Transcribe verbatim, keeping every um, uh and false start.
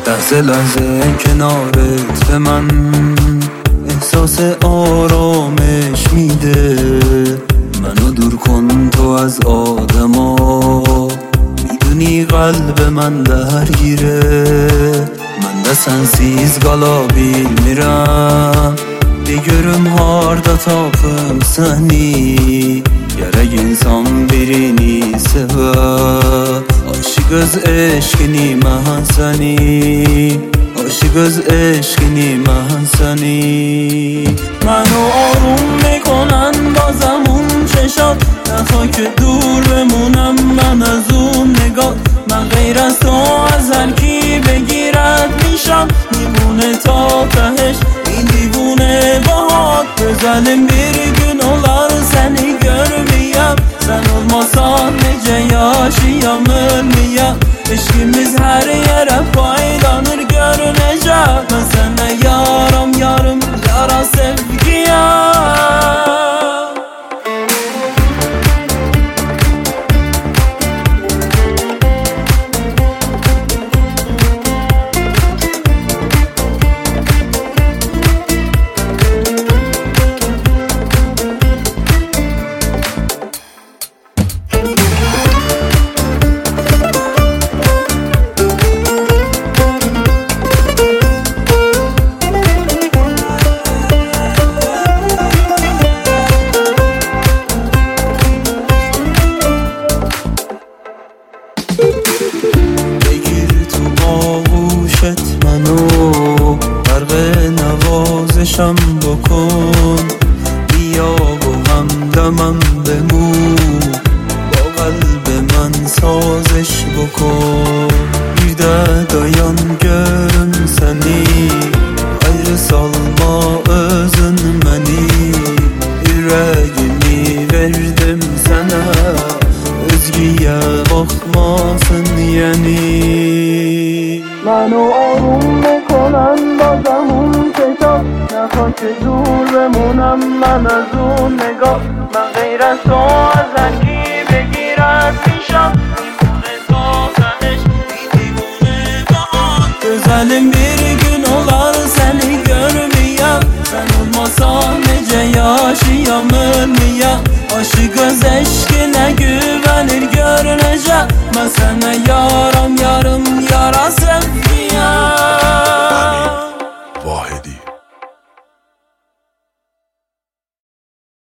لحظه لحظه کنارت به من احساس آرامش میده. منو دور کن تو از آدما، میدونی قلب من درگیره. من de sensiz kalabilirim. Biliyorum harda tapım seni. Gerek insan birini sever. Aşıkız eşkini ben seni. Aşıkız eşkini ben seni. منو آروم میکنن بازم اون چشات، نخوا که دور بمونم من از اون نگاه. من غیر از تو از هر کی بگیرد میشم میمونه تا تهش این دیوونه باهات. Özelim bir gün olar seni görmeyem. Sen olmasan nece yaşayam ölmeyem. İşkimiz her yere paylanır görünecek. Ben sana yaram yarım yara sevgiyem. بگیر تو آغوشت منو، غرق نوازشم بکن. بیا با هم دمم بمون، با قلب من سازش بکن. Bir de dayan görüm seni, ayrı salma özün beni. Yüreğimi verdim sana, özgüye bakmasın yani. منو آروم میکنن بازم اون چشات، نخوا که دور بمونم من از اون نگاه. من غیر از تو از هر کی بگیرد میشم میمونه تا تهش این دیوونه باهات. Özelim bir gün olar seni görmeyem. Sen olmasan nece yaşayam ölmeyem. Aşıkız eşkine güvenir görünecek. Ben sana yaram yarım yara sevgiyem. واحدی